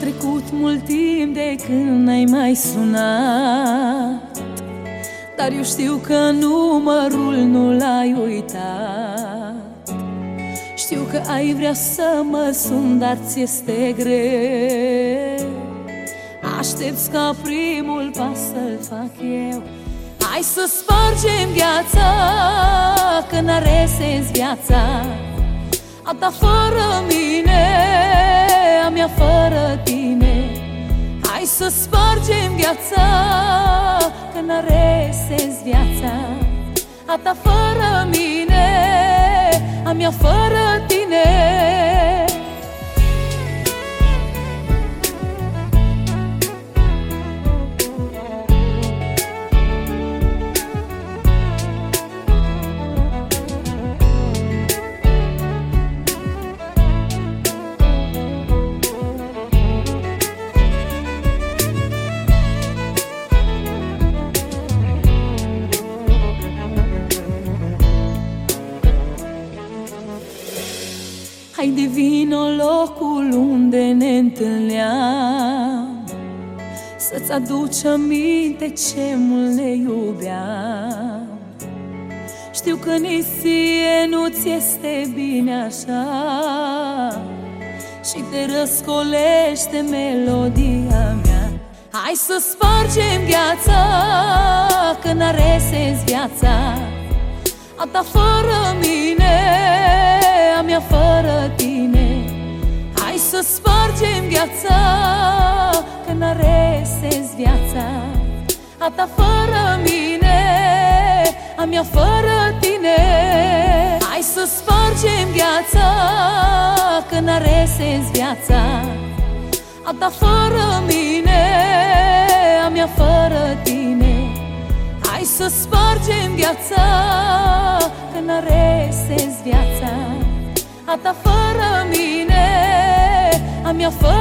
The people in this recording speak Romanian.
trecut mult timp de când n-ai mai sunat, dar eu știu că numărul nu l-ai uitat. Știu că ai vrea să mă sun, dar ți-este greu. Aștepți ca primul pas să-l fac eu. Hai să spargem gheața, că n-are sens viața, a ta fără mine, a mea fără tine. Hai să spargem gheața, că n-are sens viața, a ta fără mine, a mea fără tine. Hai de vino locul unde ne întâlneam, să-ți aduci aminte ce mult ne iubeam. Știu că nici ție nu-ți este bine așa și te răscolește melodia mea. Hai să spargem gheața, că n-are sens viața, a ta fără mine, a mea fără tine. Hai să spargem gheața, că n-are sens viața, a ta fără mine, a mea fără tine. Hai să spargem gheața, că n-are sens viața, a ta fără mine, a mea fără tine. Hai să spargem gheața, că n-are sens viața, a ta fără mine, a mea fără